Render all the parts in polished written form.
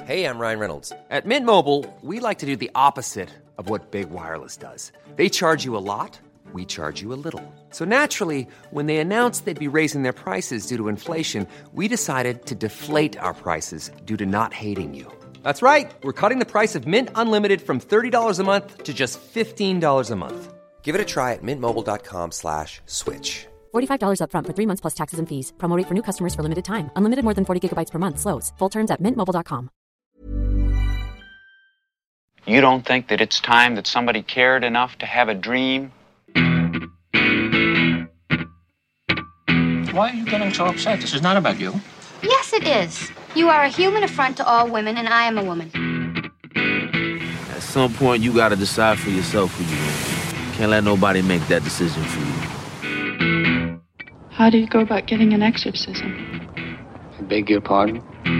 Hey, I'm Ryan Reynolds. At Mint Mobile, we like to do the opposite of what Big Wireless does. They charge you a lot, we charge you a little. So naturally, when they announced they'd be raising their prices due to inflation, we decided to deflate our prices due to not hating you. That's right. We're cutting the price of Mint Unlimited from $30 a month to just $15 a month. Give it a try at mintmobile.com/switch. $45 up front for 3 months plus taxes and fees. Promo rate for new customers for limited time. Unlimited more than 40 gigabytes per month. Slows full terms at mintmobile.com. You don't think that it's time that somebody cared enough to have a dream? Why are you getting so upset? This is not about you. Yes, it is. You are a human affront to all women, and I am a woman. At some point, you gotta decide for yourself who you want. Can't let nobody make that decision for you. How do you go about getting an exorcism? I beg your pardon?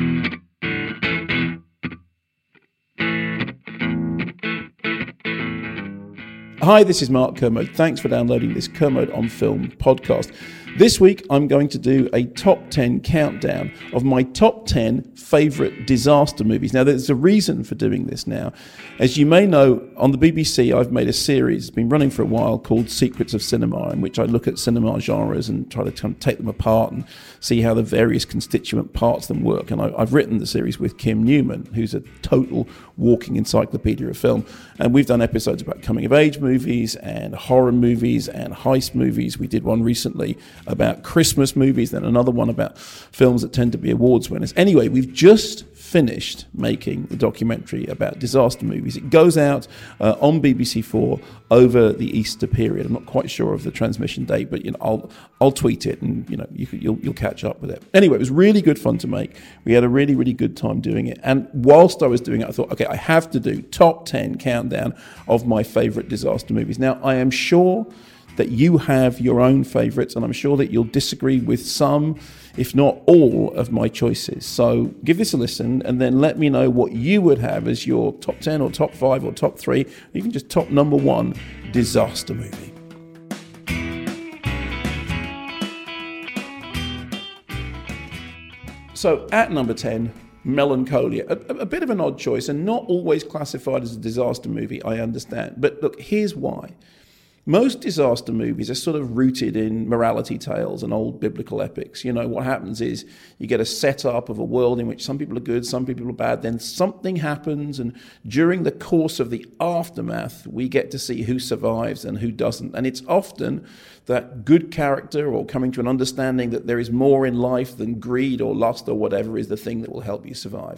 Hi, this is Mark Kermode. Thanks for downloading this Kermode on Film podcast. This week, I'm going to do a top 10 countdown of my top 10 favourite disaster movies. Now, there's a reason for doing this now. As you may know, on the BBC, I've made a series, it's been running for a while, called Secrets of Cinema, in which I look at cinema genres and try to kind of take them apart and see how the various constituent parts of them work. And I've written the series with Kim Newman, who's a total walking encyclopedia of film. And we've done episodes about coming-of-age movies and horror movies and heist movies. We did one recently about Christmas movies, then another one about films that tend to be awards winners. Anyway, we've just finished making the documentary about disaster movies. It goes out on BBC4 over the Easter period. I'm not quite sure of the transmission date, but I'll tweet it, and you'll catch up with it. Anyway, it was really good fun to make. We had a really, really good time doing it. And whilst I was doing it, I thought, okay, I have to do top 10 countdown of my favourite disaster movies. Now, I am sure that you have your own favourites, and I'm sure that you'll disagree with some, if not all, of my choices. So give this a listen, and then let me know what you would have as your top 10 or top 5 or top 3, even just top number 1 disaster movie. So at number 10, Melancholia. A bit of an odd choice, and not always classified as a disaster movie, I understand. But look, here's why. Most disaster movies are sort of rooted in morality tales and old biblical epics. You know, what happens is you get a setup of a world in which some people are good, some people are bad, then something happens, and during the course of the aftermath, we get to see who survives and who doesn't. And it's often that good character, or coming to an understanding that there is more in life than greed or lust or whatever, is the thing that will help you survive.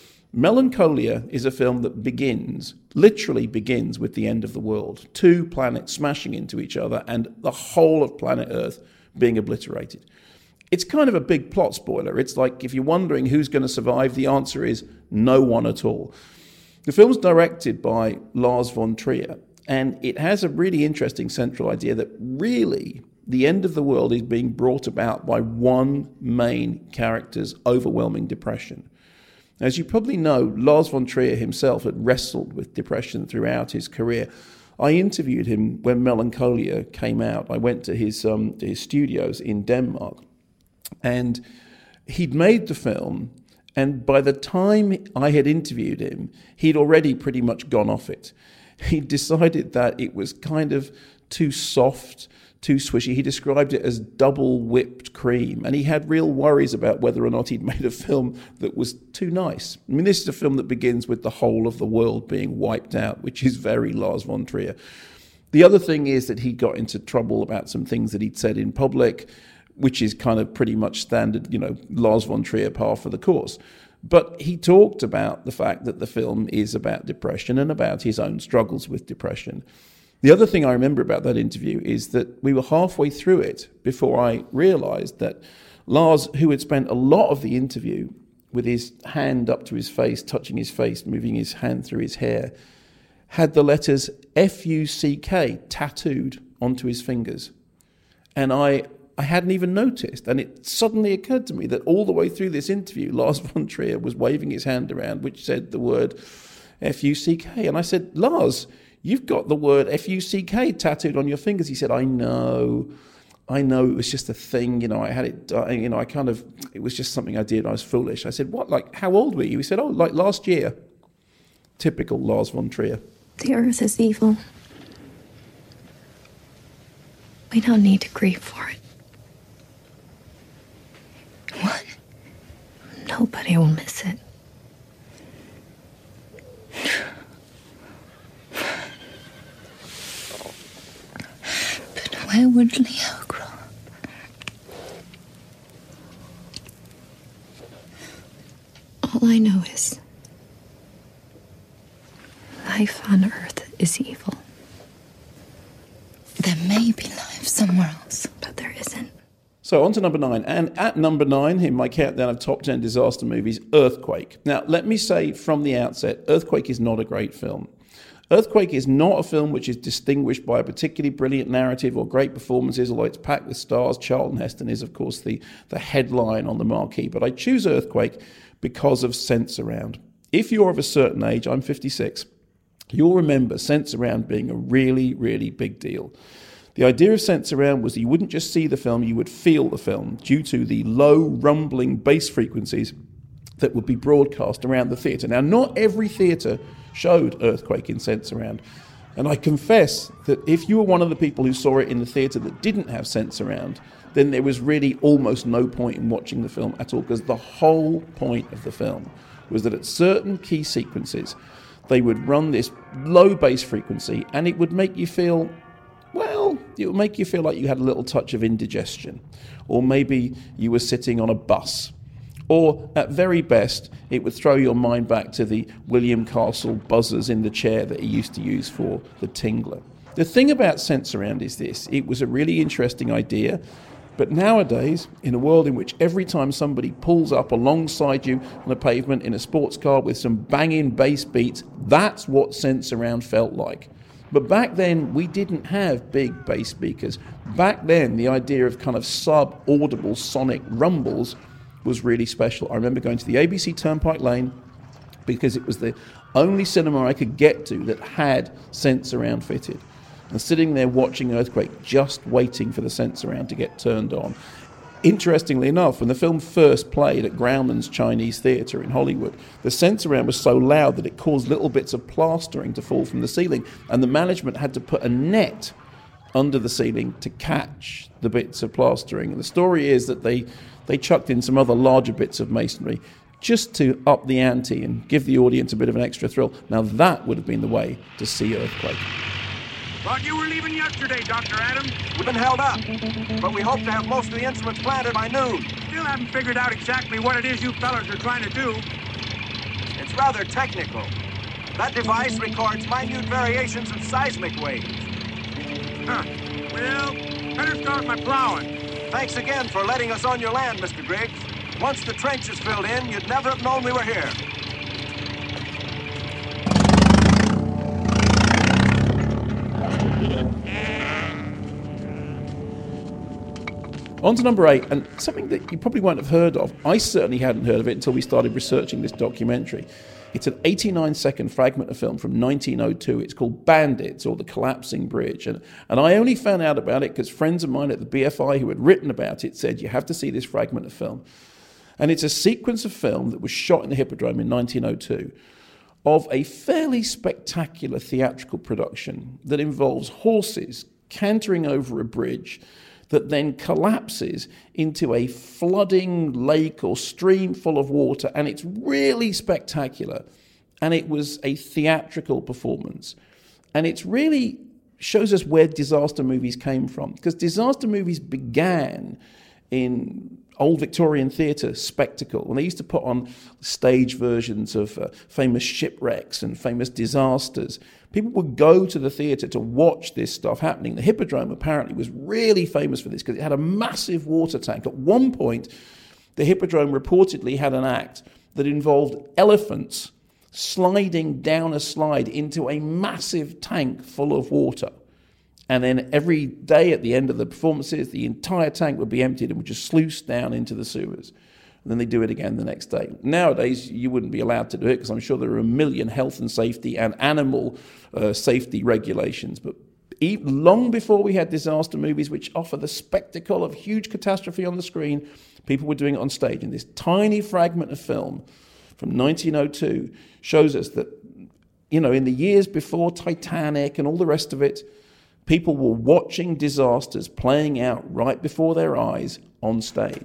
Melancholia is a film that literally begins with the end of the world. 2 planets smashing into each other and the whole of planet Earth being obliterated. It's kind of a big plot spoiler. It's like, if you're wondering who's going to survive, the answer is no one at all. The film's directed by Lars von Trier, and it has a really interesting central idea that really the end of the world is being brought about by one main character's overwhelming depression. As you probably know, Lars von Trier himself had wrestled with depression throughout his career. I interviewed him when Melancholia came out. I went to his studios in Denmark, and he'd made the film, and by the time I had interviewed him, he'd already pretty much gone off it. He decided that it was kind of too soft, too swishy. He described it as double whipped cream, and he had real worries about whether or not he'd made a film that was too nice. I mean, this is a film that begins with the whole of the world being wiped out, which is very Lars von Trier. The other thing is that he got into trouble about some things that he'd said in public, which is kind of pretty much standard, Lars von Trier par for the course. But he talked about the fact that the film is about depression and about his own struggles with depression. The other thing I remember about that interview is that we were halfway through it before I realised that Lars, who had spent a lot of the interview with his hand up to his face, touching his face, moving his hand through his hair, had the letters F-U-C-K tattooed onto his fingers. And I hadn't even noticed. And it suddenly occurred to me that all the way through this interview, Lars von Trier was waving his hand around, which said the word F-U-C-K. And I said, Lars, you've got the word F-U-C-K tattooed on your fingers. He said, I know. I know it was just a thing, I had it, it was just something I did. I was foolish. I said, what, like, how old were you? He said, oh, like last year. Typical Lars von Trier. The earth is evil. We don't need to grieve for it. What? Nobody will miss it. But where would Leo grow up? All I know is life on Earth is evil. There may be life somewhere else, but there isn't. So on to number 9. And at number 9 in my countdown of top 10 disaster movies, Earthquake. Now, let me say from the outset, Earthquake is not a great film. Earthquake is not a film which is distinguished by a particularly brilliant narrative or great performances, although it's packed with stars. Charlton Heston is, of course, the headline on the marquee. But I choose Earthquake because of Sense-Around. If you're of a certain age, I'm 56, you'll remember Sense-Around being a really, really big deal. The idea of Sense-Around was that you wouldn't just see the film, you would feel the film due to the low, rumbling bass frequencies that would be broadcast around the theatre. Now, not every theatre showed Earthquake in Sense-Around. And I confess that if you were one of the people who saw it in the theatre that didn't have Sense-Around, then there was really almost no point in watching the film at all, because the whole point of the film was that at certain key sequences, they would run this low bass frequency and it would make you feel, well, it would make you feel like you had a little touch of indigestion, or maybe you were sitting on a bus, or at very best, it would throw your mind back to the William Castle buzzers in the chair that he used to use for the Tingler. The thing about Sense-Around is this: it was a really interesting idea, but nowadays, in a world in which every time somebody pulls up alongside you on a pavement in a sports car with some banging bass beats, that's what Sense-Around felt like. But back then, we didn't have big bass speakers. Back then, the idea of kind of sub-audible sonic rumbles was really special. I remember going to the ABC Turnpike Lane because it was the only cinema I could get to that had Sense-Around fitted. And sitting there watching Earthquake, just waiting for the Sense-Around to get turned on. Interestingly enough, when the film first played at Grauman's Chinese Theatre in Hollywood, the Sense-Around was so loud that it caused little bits of plastering to fall from the ceiling, and the management had to put a net under the ceiling to catch the bits of plastering. And the story is that they chucked in some other larger bits of masonry just to up the ante and give the audience a bit of an extra thrill. Now that would have been the way to see Earthquake. Thought you were leaving yesterday, Dr. Adams. We've been held up, but we hope to have most of the instruments planted by noon. Still haven't figured out exactly what it is you fellas are trying to do. It's rather technical. That device records minute variations of seismic waves. Huh. Well, better start my plowing. Thanks again for letting us on your land, Mr. Griggs. Once the trench is filled in, you'd never have known we were here. On to number 8, and something that you probably won't have heard of. I certainly hadn't heard of it until we started researching this documentary. It's an 89-second fragment of film from 1902. It's called Bandits, or The Collapsing Bridge. And I only found out about it because friends of mine at the BFI who had written about it said, you have to see this fragment of film. And it's a sequence of film that was shot in the Hippodrome in 1902 of a fairly spectacular theatrical production that involves horses cantering over a bridge that then collapses into a flooding lake or stream full of water, and it's really spectacular. And it was a theatrical performance. And it really shows us where disaster movies came from, because disaster movies began in old Victorian theatre spectacle, when they used to put on stage versions of famous shipwrecks and famous disasters. People would go to the theatre to watch this stuff happening. The Hippodrome apparently was really famous for this because it had a massive water tank. At one point, the Hippodrome reportedly had an act that involved elephants sliding down a slide into a massive tank full of water. And then every day at the end of the performances, the entire tank would be emptied and would just sluice down into the sewers. And then they do it again the next day. Nowadays, you wouldn't be allowed to do it because I'm sure there are a million health and safety and animal safety regulations. But Long before we had disaster movies which offer the spectacle of huge catastrophe on the screen, people were doing it on stage. And this tiny fragment of film from 1902 shows us that, in the years before Titanic and all the rest of it, people were watching disasters playing out right before their eyes on stage.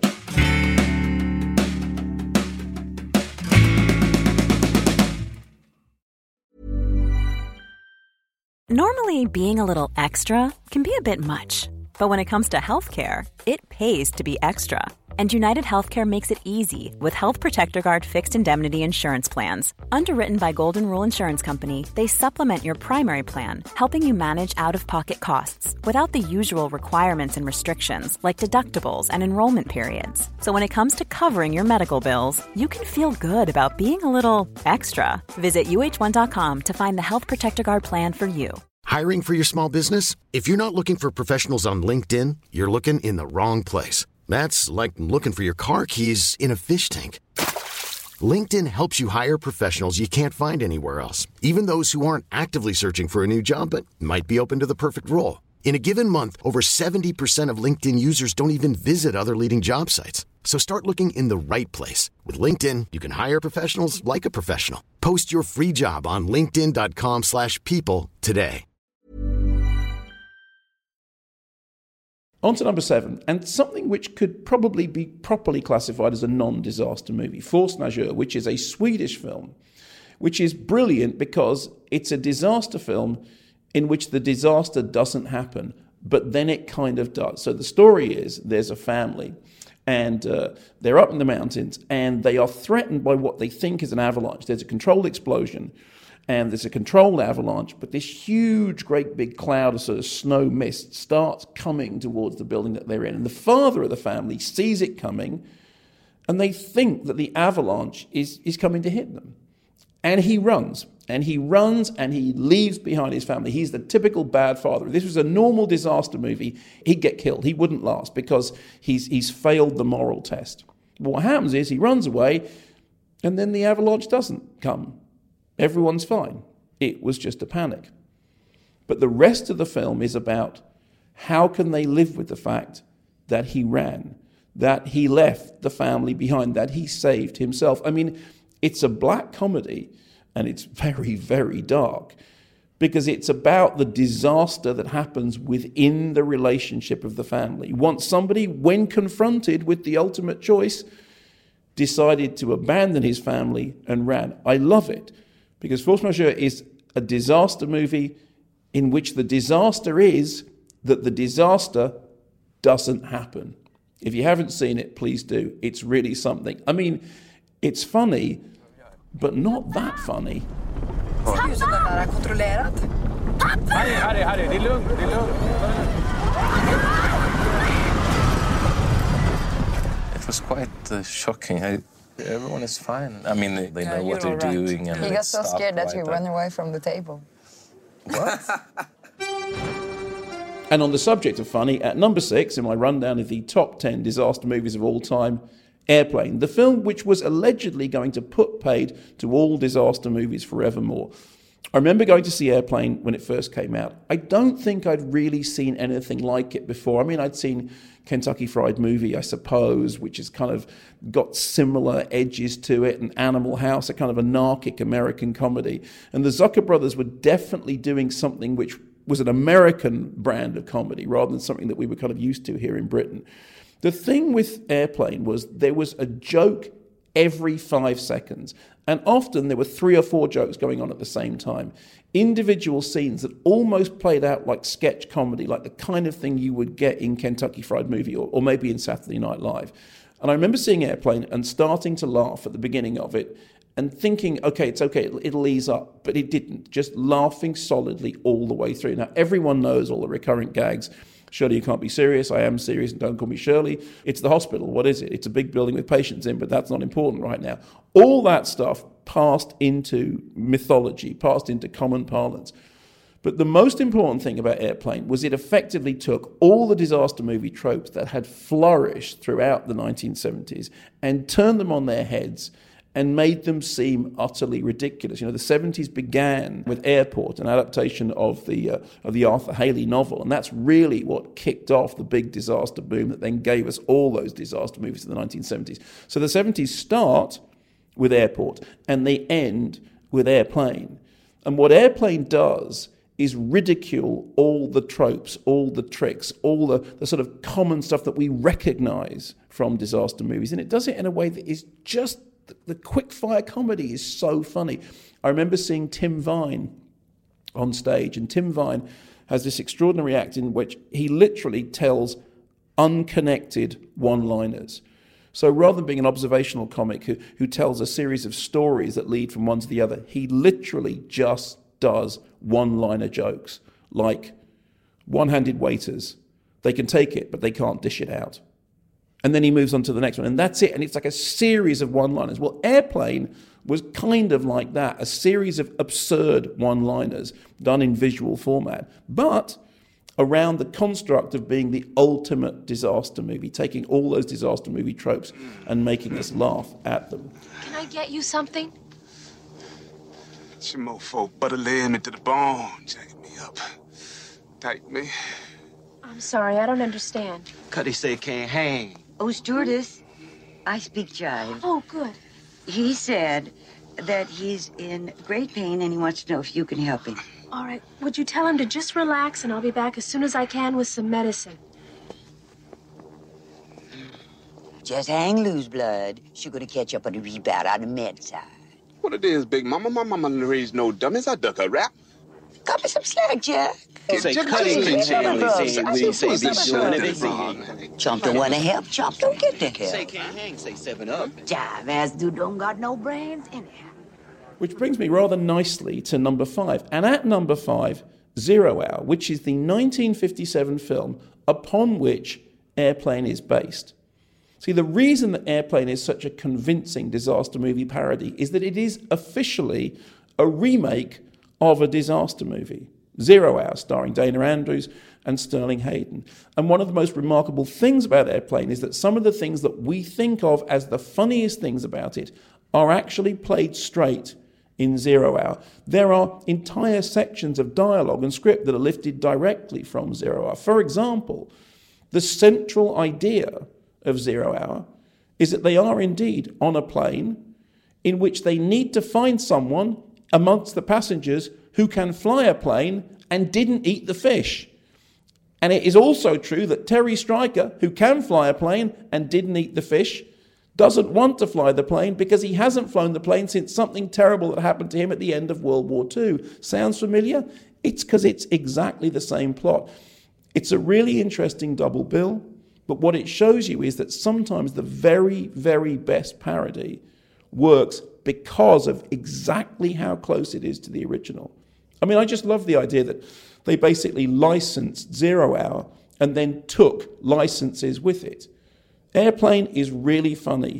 Normally, being a little extra can be a bit much. But when it comes to healthcare, it pays to be extra. And United Healthcare makes it easy with Health Protector Guard fixed indemnity insurance plans. Underwritten by Golden Rule Insurance Company, they supplement your primary plan, helping you manage out-of-pocket costs without the usual requirements and restrictions like deductibles and enrollment periods. So when it comes to covering your medical bills, you can feel good about being a little extra. Visit UH1.com to find the Health Protector Guard plan for you. Hiring for your small business? If you're not looking for professionals on LinkedIn, you're looking in the wrong place. That's like looking for your car keys in a fish tank. LinkedIn helps you hire professionals you can't find anywhere else, even those who aren't actively searching for a new job but might be open to the perfect role. In a given month, over 70% of LinkedIn users don't even visit other leading job sites. So start looking in the right place. With LinkedIn, you can hire professionals like a professional. Post your free job on linkedin.com/people today. On to number 7, and something which could probably be properly classified as a non-disaster movie, Force Majeure, which is a Swedish film, which is brilliant because it's a disaster film in which the disaster doesn't happen, but then it kind of does. So the story is there's a family, and they're up in the mountains, and they are threatened by what they think is an avalanche. There's a controlled explosion, and there's a controlled avalanche, but this huge, great big cloud of sort of snow mist starts coming towards the building that they're in. And the father of the family sees it coming, and they think that the avalanche is coming to hit them. And he runs, and he leaves behind his family. He's the typical bad father. If this was a normal disaster movie, he'd get killed. He wouldn't last because he's failed the moral test. But what happens is he runs away, and then the avalanche doesn't come. Everyone's fine. It was just a panic. But the rest of the film is about how can they live with the fact that he ran, that he left the family behind, that he saved himself. I mean, it's a black comedy, and it's very, very dark, because it's about the disaster that happens within the relationship of the family. Once somebody, when confronted with the ultimate choice, decided to abandon his family and ran. I love it. Because Force Majeure is a disaster movie in which the disaster is that the disaster doesn't happen. If you haven't seen it, please do. It's really something. I mean, it's funny, but not that funny. Harry, det är lugnt. It was quite shocking. Everyone is fine. I mean, they know what they're doing. And he got so scared that he ran away from the table. What? And on the subject of funny, at number 6 in my rundown of the top 10 disaster movies of all time, Airplane, the film which was allegedly going to put paid to all disaster movies forevermore. I remember going to see Airplane when it first came out. I don't think I'd really seen anything like it before. I mean, I'd seen Kentucky Fried Movie, I suppose, which has kind of got similar edges to it, and Animal House, a kind of anarchic American comedy. And the Zucker brothers were definitely doing something which was an American brand of comedy rather than something that we were kind of used to here in Britain. The thing with Airplane was there was a joke every 5 seconds. And often there were 3 or 4 jokes going on at the same time. Individual scenes that almost played out like sketch comedy, like the kind of thing you would get in Kentucky Fried Movie or maybe in Saturday Night Live. And I remember seeing Airplane and starting to laugh at the beginning of it and thinking, okay, it's okay, it'll ease up. But it didn't, just laughing solidly all the way through. Now, everyone knows all the recurrent gags. Shirley, you can't be serious. I am serious, and don't call me Shirley. It's the hospital. What is it? It's a big building with patients in, but that's not important right now. All that stuff passed into mythology, passed into common parlance. But the most important thing about Airplane was it effectively took all the disaster movie tropes that had flourished throughout the 1970s and turned them on their heads and made them seem utterly ridiculous. You know, the 70s began with Airport, an adaptation of the Arthur Haley novel, and that's really what kicked off the big disaster boom that then gave us all those disaster movies in the 1970s. So the 70s start with Airport, and they end with Airplane. And what Airplane does is ridicule all the tropes, all the tricks, all the sort of common stuff that we recognize from disaster movies. And it does it in a way that is just, the quick-fire comedy is so funny. I remember seeing Tim Vine on stage, and Tim Vine has this extraordinary act in which he literally tells unconnected one-liners. So rather than being an observational comic who tells a series of stories that lead from one to the other, he literally just does one-liner jokes, like one-handed waiters. They can take it, but they can't dish it out. And then he moves on to the next one, and that's it. And it's like a series of one-liners. Well, Airplane was kind of like that, a series of absurd one-liners done in visual format, but around the construct of being the ultimate disaster movie, taking all those disaster movie tropes and making us laugh at them. Can I get you something? It's your mofo butter laying me to the bone, jacking me up. Tight me. I'm sorry, I don't understand. Cuddy say can't hang. Oh, stewardess, I speak jive. Oh, good. He said that he's in great pain and he wants to know if you can help him. All right, would you tell him to just relax and I'll be back as soon as I can with some medicine. Just hang loose, blood. She's gonna catch up on the rebound on the med side. What it is, Big Mama? My mama didn't raise no dummies. I duck a rap. Cut me some slack, Jack. Say cutting when you say this doing everything. Chomp don't want to help. Chomp don't get the help. Say can't hang. Say 7 Up. Jive ass dude don't got no brains anyhow. Which brings me rather nicely to number 5. And at number 5, 0 Hour, which is the 1957 film upon which Airplane is based. See, the reason that Airplane is such a convincing disaster movie parody is that it is officially a remake of a disaster movie. 0 Hour, starring Dana Andrews and Sterling Hayden. And one of the most remarkable things about Airplane is that some of the things that we think of as the funniest things about it are actually played straight in 0 Hour. There are entire sections of dialogue and script that are lifted directly from 0 Hour. For example, the central idea of 0 Hour is that they are indeed on a plane in which they need to find someone amongst the passengers who can fly a plane and didn't eat the fish. And it is also true that Terry Stryker, who can fly a plane and didn't eat the fish, doesn't want to fly the plane because he hasn't flown the plane since something terrible that happened to him at the end of World War II. Sounds familiar? It's because it's exactly the same plot. It's a really interesting double bill, but what it shows you is that sometimes the very, very best parody works because of exactly how close it is to the original. I mean, I just love the idea that they basically licensed 0 Hour and then took licenses with it. Airplane is really funny.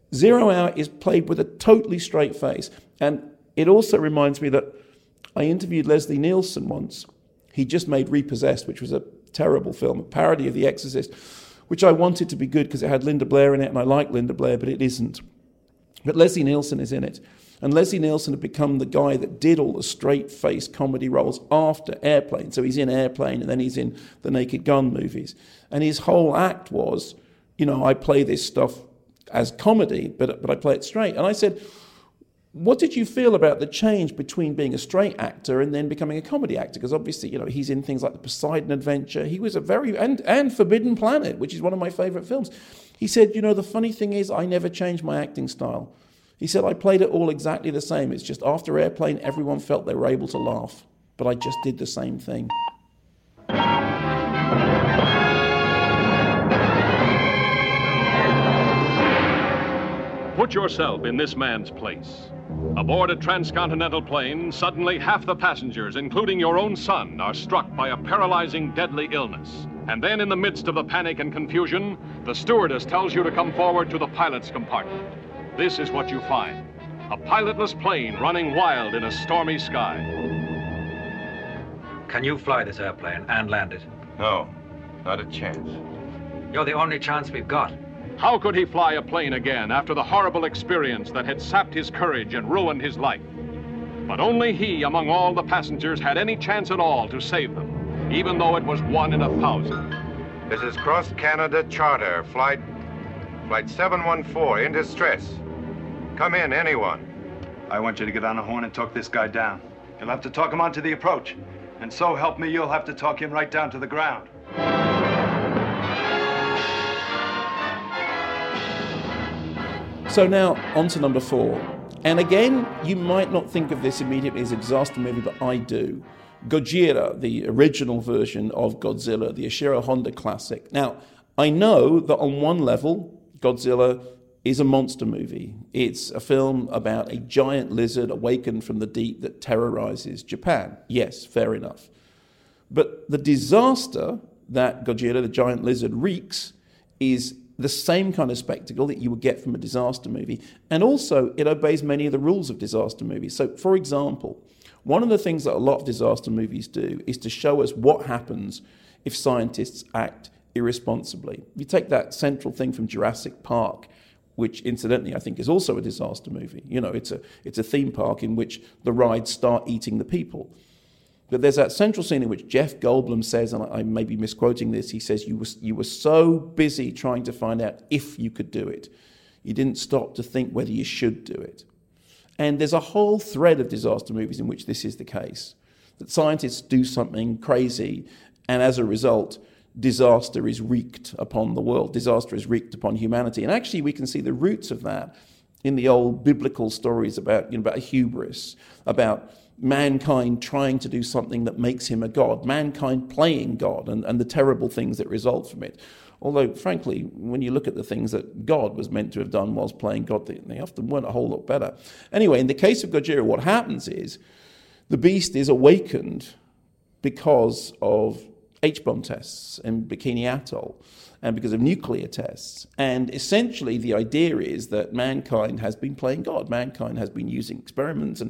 0 Hour is played with a totally straight face. And it also reminds me that I interviewed Leslie Nielsen once. He just made Repossessed, which was a terrible film, a parody of The Exorcist, which I wanted to be good because it had Linda Blair in it, and I like Linda Blair, but it isn't. But Leslie Nielsen is in it. And Leslie Nielsen had become the guy that did all the straight-face comedy roles after Airplane. So he's in Airplane, and then he's in the Naked Gun movies. And his whole act was, you know, I play this stuff as comedy, but I play it straight. And I said, what did you feel about the change between being a straight actor and then becoming a comedy actor? Because obviously, you know, he's in things like The Poseidon Adventure. He was and Forbidden Planet, which is one of my favorite films. He said, you know, the funny thing is I never changed my acting style. He said, I played it all exactly the same. It's just after Airplane, everyone felt they were able to laugh. But I just did the same thing. Put yourself in this man's place. Aboard a transcontinental plane, suddenly half the passengers, including your own son, are struck by a paralyzing, deadly illness. And then in the midst of the panic and confusion, the stewardess tells you to come forward to the pilot's compartment. This is what you find: a pilotless plane running wild in a stormy sky. Can you fly this airplane and land it? No, not a chance. You're the only chance we've got. How could he fly a plane again after the horrible experience that had sapped his courage and ruined his life? But only he, among all the passengers, had any chance at all to save them, even though it was 1 in 1,000. This is Cross Canada Charter, flight 714, in distress. Come in, anyone. I want you to get on the horn and talk this guy down. You'll have to talk him onto the approach. And so help me, you'll have to talk him right down to the ground. So now, on to number 4. And again, you might not think of this immediately as a disaster movie, but I do. Gojira, the original version of Godzilla, the Ishiro Honda classic. Now, I know that on one level, Godzilla is a monster movie. It's a film about a giant lizard awakened from the deep that terrorizes Japan. Yes, fair enough. But the disaster that Gojira, the giant lizard, wreaks is the same kind of spectacle that you would get from a disaster movie. And also, it obeys many of the rules of disaster movies. So, for example, one of the things that a lot of disaster movies do is to show us what happens if scientists act irresponsibly. You take that central thing from Jurassic Park, which incidentally I think is also a disaster movie. You know, it's a theme park in which the rides start eating the people. But there's that central scene in which Jeff Goldblum says, and I may be misquoting this, he says, you were so busy trying to find out if you could do it, you didn't stop to think whether you should do it. And there's a whole thread of disaster movies in which this is the case, that scientists do something crazy, and as a result, disaster is wreaked upon the world, disaster is wreaked upon humanity. And actually we can see the roots of that in the old biblical stories about hubris, about mankind trying to do something that makes him a god, mankind playing God, and the terrible things that result from it. Although, frankly, when you look at the things that God was meant to have done whilst playing God, they often weren't a whole lot better. Anyway, in the case of Gojira, what happens is the beast is awakened because of H-bomb tests in Bikini Atoll and because of nuclear tests. And essentially the idea is that mankind has been playing God. Mankind has been using experiments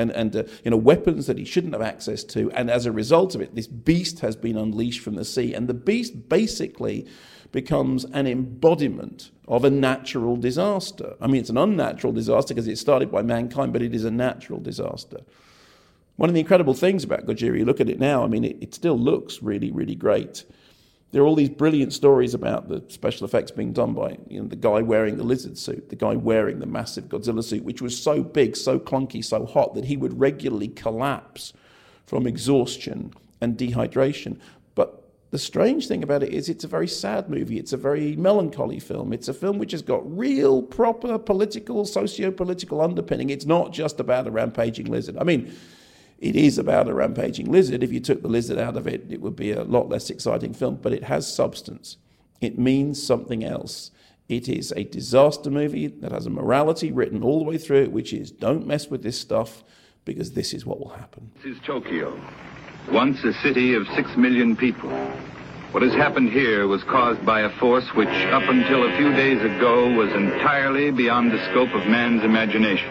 and weapons that he shouldn't have access to. And as a result of it, this beast has been unleashed from the sea. And the beast basically becomes an embodiment of a natural disaster. I mean, it's an unnatural disaster because it started by mankind, but it is a natural disaster. One of the incredible things about Gojira, you look at it now, I mean, it still looks really, really great. There are all these brilliant stories about the special effects being done by the guy wearing the lizard suit, the guy wearing the massive Godzilla suit, which was so big, so clunky, so hot that he would regularly collapse from exhaustion and dehydration. But the strange thing about it is it's a very sad movie. It's a very melancholy film. It's a film which has got real, proper political, socio-political underpinning. It's not just about a rampaging lizard. I mean, it is about a rampaging lizard. If you took the lizard out of it, it would be a lot less exciting film, but it has substance. It means something else. It is a disaster movie that has a morality written all the way through it, which is don't mess with this stuff because this is what will happen. This is Tokyo, once a city of 6 million people. What has happened here was caused by a force which, up until a few days ago, was entirely beyond the scope of man's imagination.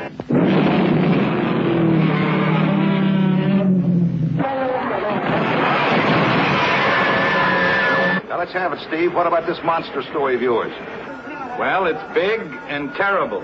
Let's have it, Steve. What about this monster story of yours? Well, it's big and terrible.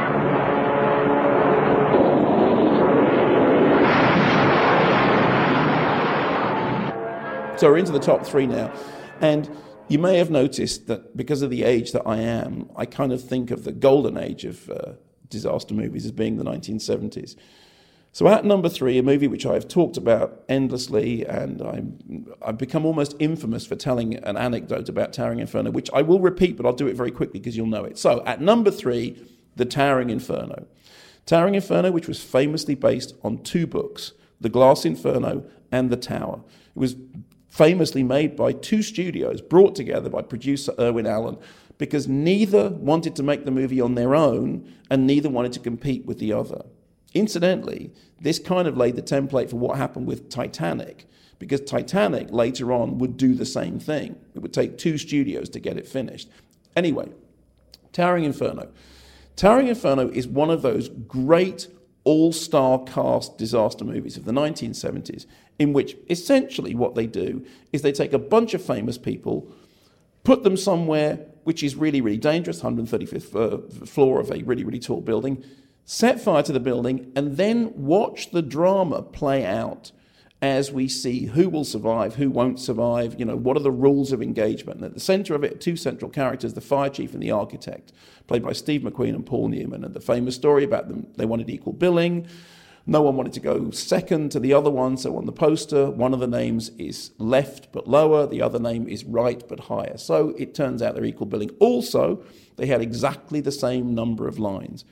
So we're into the top 3 now. And you may have noticed that because of the age that I am, I kind of think of the golden age of disaster movies as being the 1970s. So at number 3, a movie which I've talked about endlessly, and I've become almost infamous for telling an anecdote about Towering Inferno, which I will repeat, but I'll do it very quickly because you'll know it. So at number 3, The Towering Inferno. Towering Inferno, which was famously based on 2 books, The Glass Inferno and The Tower. It was famously made by 2 studios, brought together by producer Irwin Allen, because neither wanted to make the movie on their own and neither wanted to compete with the other. Incidentally, this kind of laid the template for what happened with Titanic, because Titanic later on would do the same thing. It would take 2 studios to get it finished. Anyway, Towering Inferno. Towering Inferno is one of those great all-star cast disaster movies of the 1970s, in which essentially what they do is they take a bunch of famous people, put them somewhere which is really, really dangerous, 135th floor of a really, really tall building, set fire to the building, and then watch the drama play out as we see who will survive, who won't survive, what are the rules of engagement. And at the centre of it, two central characters, the fire chief and the architect, played by Steve McQueen and Paul Newman. And the famous story about them, they wanted equal billing. No one wanted to go second to the other one, so on the poster, one of the names is left but lower, the other name is right but higher. So it turns out they're equal billing. Also, they had exactly the same number of lines.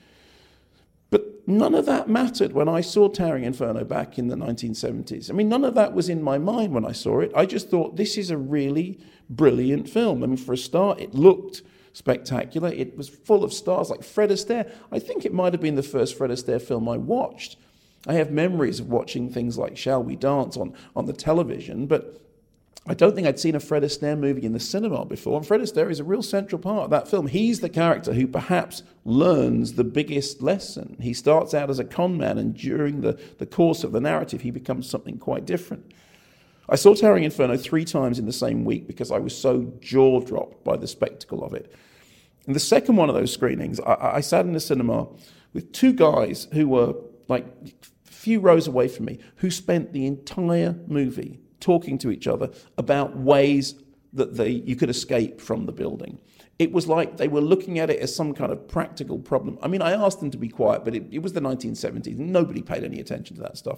But none of that mattered when I saw Towering Inferno back in the 1970s. I mean, none of that was in my mind when I saw it. I just thought, this is a really brilliant film. I mean, for a start, it looked spectacular. It was full of stars like Fred Astaire. I think it might have been the first Fred Astaire film I watched. I have memories of watching things like Shall We Dance on the television, but I don't think I'd seen a Fred Astaire movie in the cinema before, and Fred Astaire is a real central part of that film. He's the character who perhaps learns the biggest lesson. He starts out as a con man, and during the course of the narrative, he becomes something quite different. I saw Towering Inferno 3 times in the same week because I was so jaw-dropped by the spectacle of it. In the second one of those screenings, I sat in the cinema with 2 guys who were like a few rows away from me, who spent the entire movie talking to each other about ways that you could escape from the building. It was like they were looking at it as some kind of practical problem. I mean, I asked them to be quiet, but it was the 1970s, and nobody paid any attention to that stuff.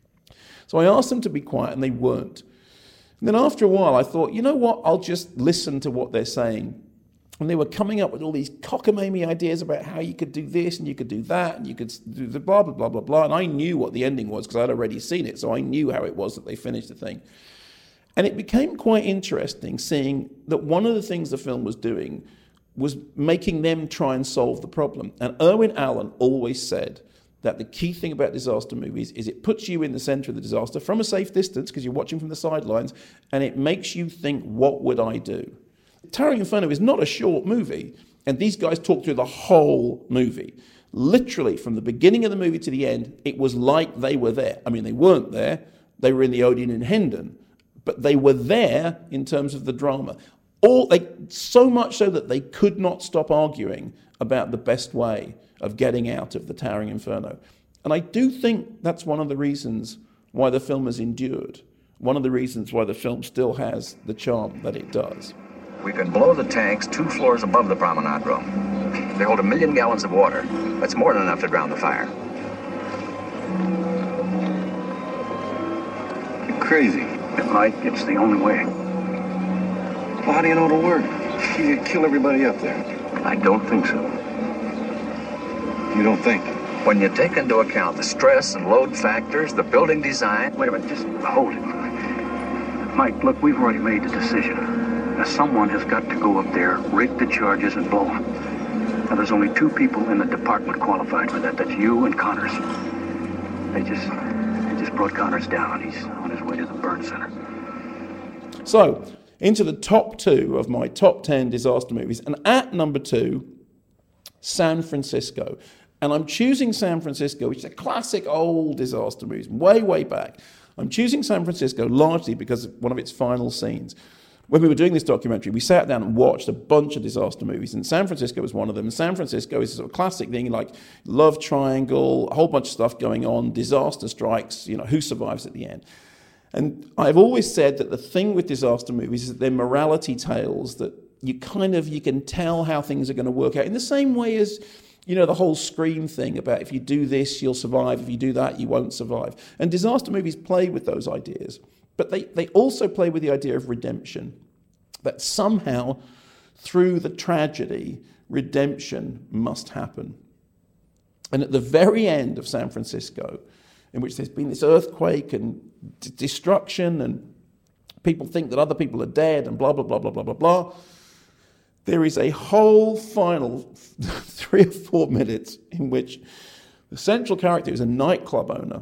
So I asked them to be quiet, and they weren't. And then after a while, I thought, you know what, I'll just listen to what they're saying. And they were coming up with all these cockamamie ideas about how you could do this and you could do that and you could do the blah, blah, blah, blah, blah. And I knew what the ending was because I'd already seen it, so I knew how it was that they finished the thing. And it became quite interesting seeing that one of the things the film was doing was making them try and solve the problem. And Irwin Allen always said that the key thing about disaster movies is it puts you in the centre of the disaster from a safe distance because you're watching from the sidelines, and it makes you think, what would I do? Towering Inferno is not a short movie, and these guys talk through the whole movie. Literally, from the beginning of the movie to the end, it was like they were there. I mean, they weren't there. They were in the Odeon in Hendon. But they were there in terms of the drama. So much so that they could not stop arguing about the best way of getting out of the Towering Inferno. And I do think that's one of the reasons why the film has endured. One of the reasons why the film still has the charm that it does. We can blow the tanks 2 floors above the promenade room. They hold 1 million gallons of water. That's more than enough to drown the fire. You're crazy. Mike, it's the only way. Well, how do you know it'll work? You kill everybody up there. I don't think so. You don't think? When you take into account the stress and load factors, the building design... Wait a minute, just hold it. Mike, look, we've already made the decision. Now, someone has got to go up there, rig the charges, and blow them. Now, there's only 2 people in the department qualified for that. That's you and Connors. They just brought Connors down. He's on his way to the burn center. So, into the top 2 of my top 10 disaster movies. And at number 2, San Francisco. And I'm choosing San Francisco, which is a classic old disaster movie, way, way back. I'm choosing San Francisco largely because of one of its final scenes. When we were doing this documentary, we sat down and watched a bunch of disaster movies, and San Francisco was one of them. And San Francisco is a sort of classic thing, like love triangle, a whole bunch of stuff going on, disaster strikes, who survives at the end. And I've always said that the thing with disaster movies is that they're morality tales that you can tell how things are going to work out in the same way as, the whole Scream thing about if you do this, you'll survive. If you do that, you won't survive. And disaster movies play with those ideas. But they also play with the idea of redemption, that somehow through the tragedy, redemption must happen. And at the very end of San Francisco, in which there's been this earthquake and destruction and people think that other people are dead and blah, blah, blah, blah, blah, blah, blah, there is a whole final 3 or 4 minutes in which the central character, who's a nightclub owner,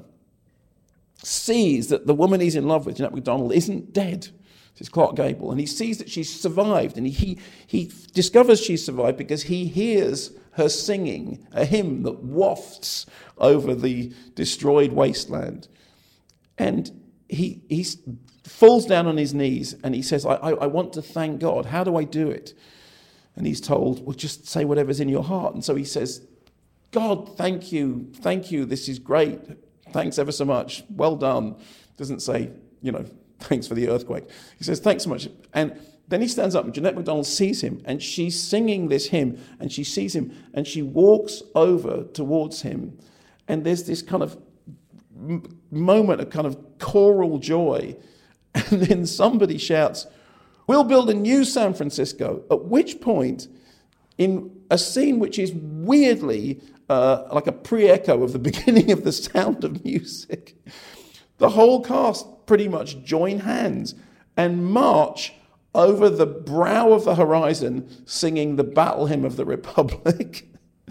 sees that the woman he's in love with, Jeanette MacDonald, isn't dead. This is Clark Gable. And he sees that she's survived. And he discovers she's survived because he hears her singing a hymn that wafts over the destroyed wasteland. And he falls down on his knees and he says, I want to thank God. How do I do it? And he's told, well, just say whatever's in your heart. And so he says, God, thank you, this is great. Thanks ever so much, well done. Doesn't say, thanks for the earthquake. He says, thanks so much. And then he stands up and Jeanette MacDonald sees him and she's singing this hymn and she sees him and she walks over towards him. And there's this kind of moment of kind of choral joy. And then somebody shouts, we'll build a new San Francisco. At which point, in a scene which is weirdly like a pre-echo of the beginning of The Sound of Music, the whole cast pretty much join hands and march over the brow of the horizon singing the Battle Hymn of the Republic.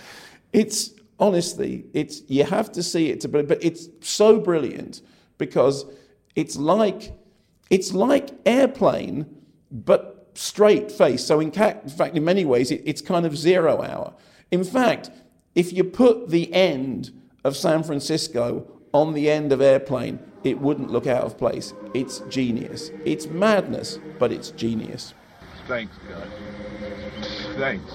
You have to see it, but it's so brilliant because it's like Airplane, but straight face. So in fact, in many ways, it's kind of 0 hour. In fact, if you put the end of San Francisco on the end of Airplane, it wouldn't look out of place. It's genius. It's madness, but it's genius. Thanks, God. Thanks.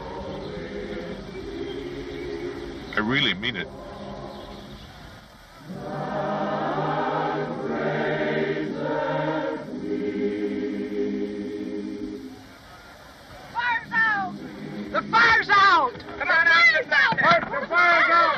I really mean it. Fire's out! The fire's out! Come on out! The fire's out! The fire's out!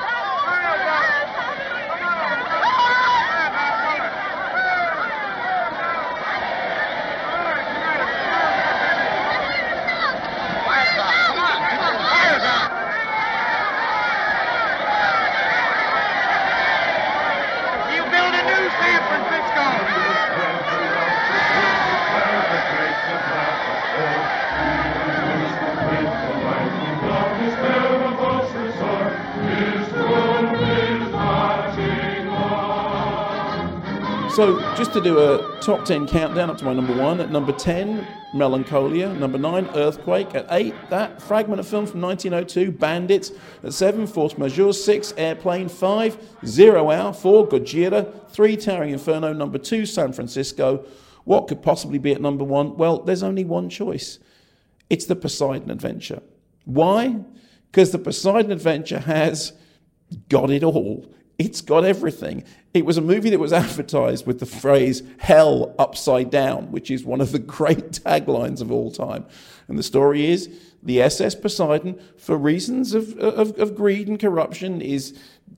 So just to do a top 10 countdown up to my number 1. At number 10, Melancholia. Number 9, Earthquake. At 8, that fragment of film from 1902, Bandits. At 7, Force Majeure. 6, Airplane. 5, 0 Hour. 4, Gojira. 3, Towering Inferno. Number 2, San Francisco. What could possibly be at number 1? Well, there's only one choice. It's the Poseidon Adventure. Why? Because the Poseidon Adventure has got it all. It's got everything. It was a movie that was advertised with the phrase hell upside down, which is one of the great taglines of all time. And the story is the SS Poseidon, for reasons of greed and corruption, is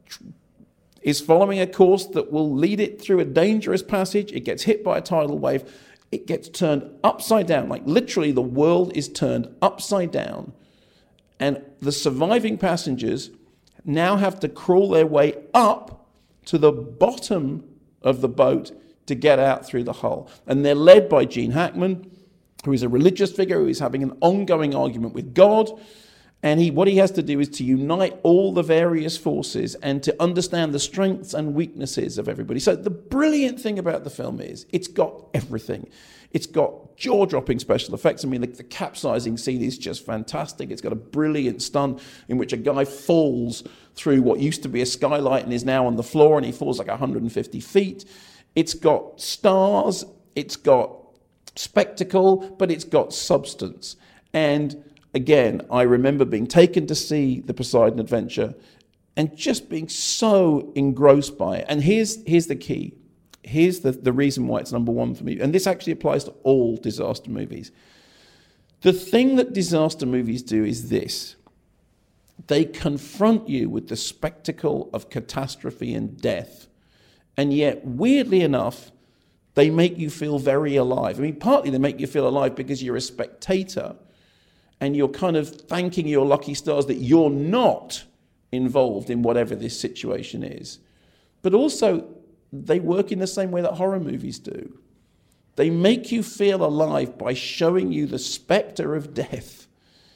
following a course that will lead it through a dangerous passage. It gets hit by a tidal wave. It gets turned upside down. Like literally the world is turned upside down. And the surviving passengers now have to crawl their way up to the bottom of the boat to get out through the hull. And they're led by Gene Hackman, who is a religious figure who is having an ongoing argument with God. And what he has to do is to unite all the various forces and to understand the strengths and weaknesses of everybody. So the brilliant thing about the film is it's got everything. It's got jaw-dropping special effects. I mean, the capsizing scene is just fantastic. It's got a brilliant stunt in which a guy falls through what used to be a skylight and is now on the floor, and he falls like 150 feet. It's got stars, it's got spectacle, but it's got substance. And again, I remember being taken to see the Poseidon Adventure and just being so engrossed by it. And here's the key. Here's the reason why it's number 1 for me. And this actually applies to all disaster movies. The thing that disaster movies do is this. They confront you with the spectacle of catastrophe and death. And yet, weirdly enough, they make you feel very alive. I mean, partly they make you feel alive because you're a spectator and you're kind of thanking your lucky stars that you're not involved in whatever this situation is. But also, they work in the same way that horror movies do. They make you feel alive by showing you the specter of death.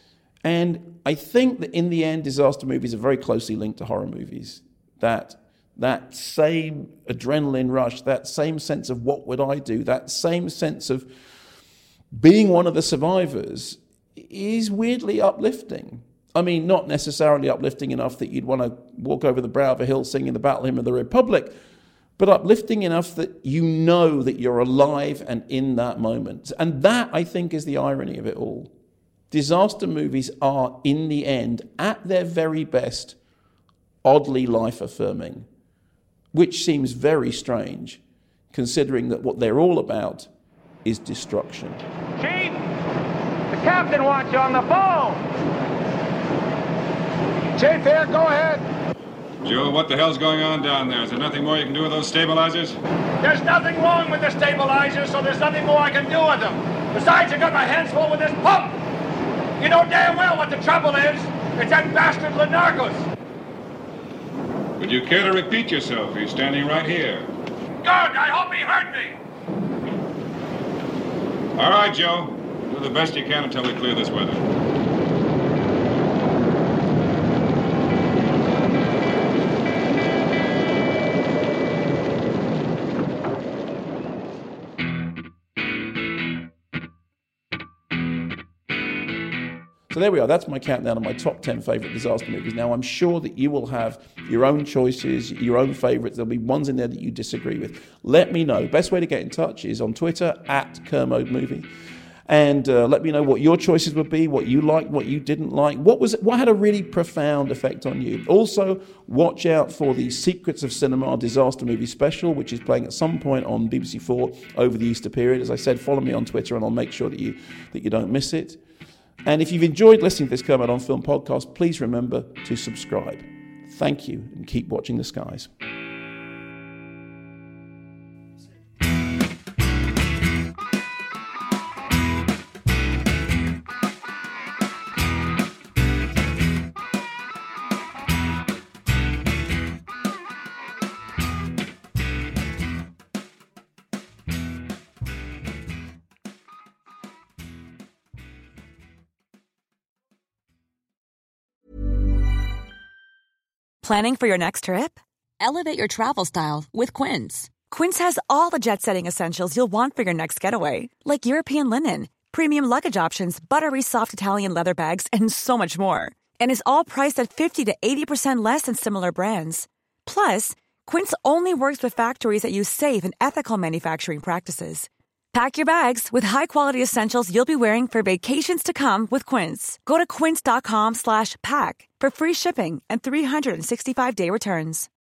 And I think that in the end, disaster movies are very closely linked to horror movies. That same adrenaline rush, that same sense of what would I do, that same sense of being one of the survivors is weirdly uplifting. I mean, not necessarily uplifting enough that you'd want to walk over the brow of a hill singing the Battle Hymn of the Republic, but uplifting enough that you know that you're alive and in that moment. And that, I think, is the irony of it all. disaster movies are, in the end, at their very best, oddly life-affirming, which seems very strange, considering that what they're all about is destruction. Chief, the captain wants you on the phone. Chief here, go ahead. Joe, what the hell's going on down there? Is there nothing more you can do with those stabilizers? There's nothing wrong with the stabilizers, so there's nothing more I can do with them. Besides, I got my hands full with this pump. You know damn well what the trouble is. It's that bastard Lenarkos. Would you care to repeat yourself? He's standing right here. Good, I hope he heard me. All right, Joe. Do the best you can until we clear this weather. So there we are. That's my countdown of my top 10 favourite disaster movies. Now, I'm sure that you will have your own choices, your own favourites. There'll be ones in there that you disagree with. Let me know. Best way to get in touch is on Twitter, @KermodeMovie. And let me know what your choices would be, what you liked, what you didn't like. What had a really profound effect on you? Also, watch out for the Secrets of Cinema disaster movie special, which is playing at some point on BBC4 over the Easter period. As I said, follow me on Twitter and I'll make sure that you don't miss it. And if you've enjoyed listening to this Kermode on Film podcast, please remember to subscribe. Thank you, and keep watching the skies. Planning for your next trip? Elevate your travel style with Quince. Quince has all the jet-setting essentials you'll want for your next getaway, like European linen, premium luggage options, buttery soft Italian leather bags, and so much more. And is all priced at 50 to 80% less than similar brands. Plus, Quince only works with factories that use safe and ethical manufacturing practices. Pack your bags with high-quality essentials you'll be wearing for vacations to come with Quince. Go to quince.com/pack for free shipping and 365-day returns.